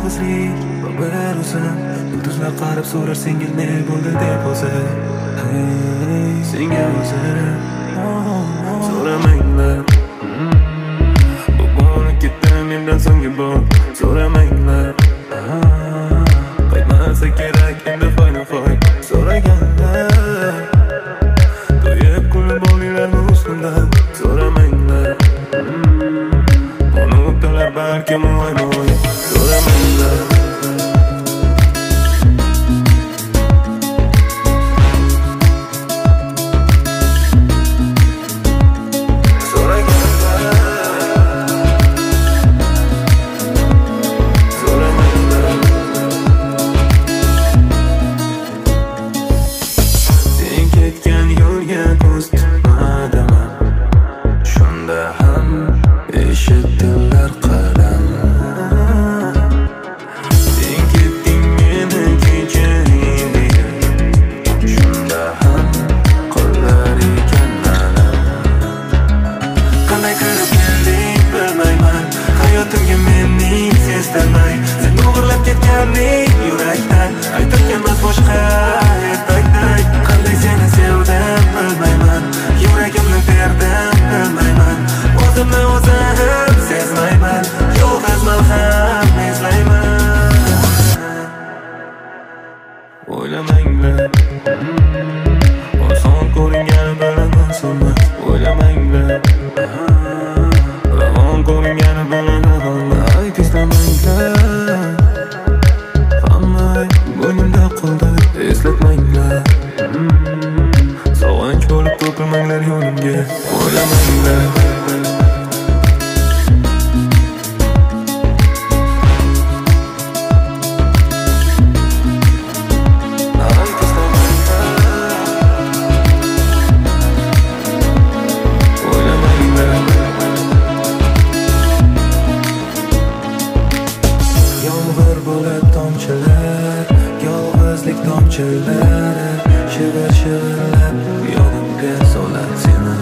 yolg'izlik va bir o'zim. Yulduzlar qarab so'rar senga ne bo'ldi deb o'zi. Hey, senga o'zi so'ramanglar. Bug'oni ketdim mendan so'nggi bor. So'ramanglar. Qaytmasa kerak endi foyna-foy. So'raganlar to'yib kulib olinglarmi ustimdan. So'ramanglar. Buni uqtalar balkim o'y-mo'y. So'ramanglar. Sen o'g'irlab ketganding yurakdan, aytib kelmas boshqa ertakday. Qanday seni sevdim bilmayman, yuragimni berdim bilmayman. O'zimni o'zim sezmayman, yolg'iz malham izlayman. O'ylamanglar, oson ko'ringan bilaman so'nma. O'ylamanglar, ravon ko'ringani bilaman. Eslamanglar, hamma bo'ynimda qoldi. Eslatmanglar, sog'inch bo'lib to'kilmanglar yo'limga. O'ylamanglar. Yomg'ir bo'lib tomchilar, yolg'izlik tomchilari shivir-shivirlab yonimga soladi seni.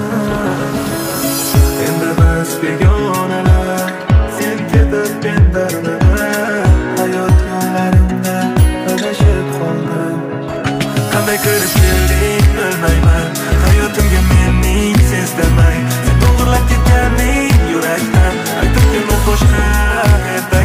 Endi biz begonalar, sen ketib men dardimda, hayot yo'llarimda adashib qoldim. Qanday kirib kelding bilmayman, hayotimga mening sezdirmay. Sen o'g'irlab ketganding yurakdan, aytib kelmas boshqa ertak.